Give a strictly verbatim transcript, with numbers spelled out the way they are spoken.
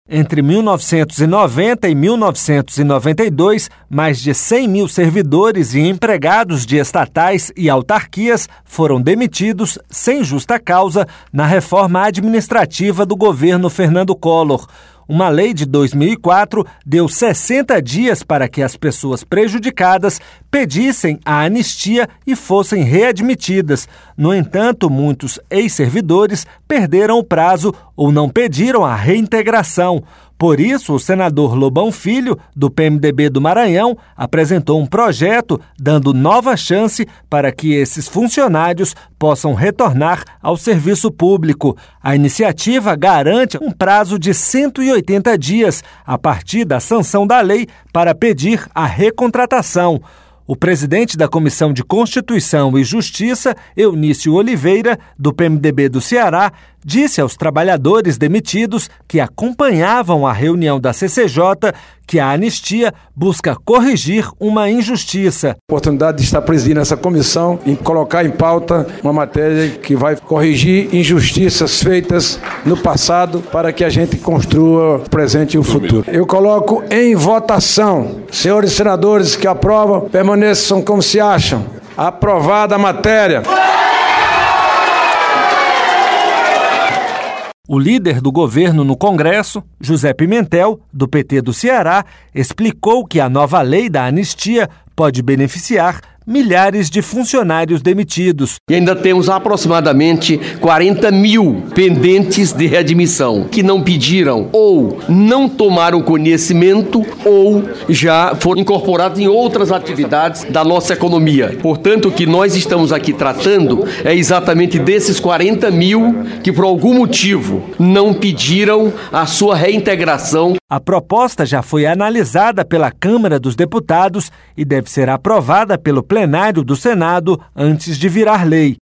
Entre mil novecentos e noventa e mil novecentos e noventa e dois, mais de cem mil servidores e empregados de estatais e autarquias foram demitidos sem justa causa na reforma administrativa do governo Fernando Collor. Uma lei de dois mil e quatro deu sessenta dias para que as pessoas prejudicadas pedissem a anistia e fossem readmitidas. No entanto, muitos ex-servidores perderam o prazo ou não pediram a reintegração. Por isso, o senador Lobão Filho, do P M D B do Maranhão, apresentou um projeto dando nova chance para que esses funcionários possam retornar ao serviço público. A iniciativa garante um prazo de cento e oitenta dias a partir da sanção da lei para pedir a recontratação. O presidente da Comissão de Constituição e Justiça, Eunício Oliveira, do P M D B do Ceará, disse aos trabalhadores demitidos que acompanhavam a reunião da C C J que a anistia busca corrigir uma injustiça. A oportunidade de estar presidindo essa comissão e colocar em pauta uma matéria que vai corrigir injustiças feitas no passado para que a gente construa o presente e o futuro. Eu coloco em votação. Senhores senadores que aprovam, permaneçam como se acham. Aprovada a matéria. O líder do governo no Congresso, José Pimentel, do P T do Ceará, explicou que a nova lei da anistia pode beneficiar milhares de funcionários demitidos. E ainda temos aproximadamente quarenta mil pendentes de readmissão que não pediram ou não tomaram conhecimento ou já foram incorporados em outras atividades da nossa economia. Portanto, o que nós estamos aqui tratando é exatamente desses quarenta mil que por algum motivo não pediram a sua reintegração. A proposta já foi analisada pela Câmara dos Deputados e deve ser aprovada pelo plenário do Senado antes de virar lei.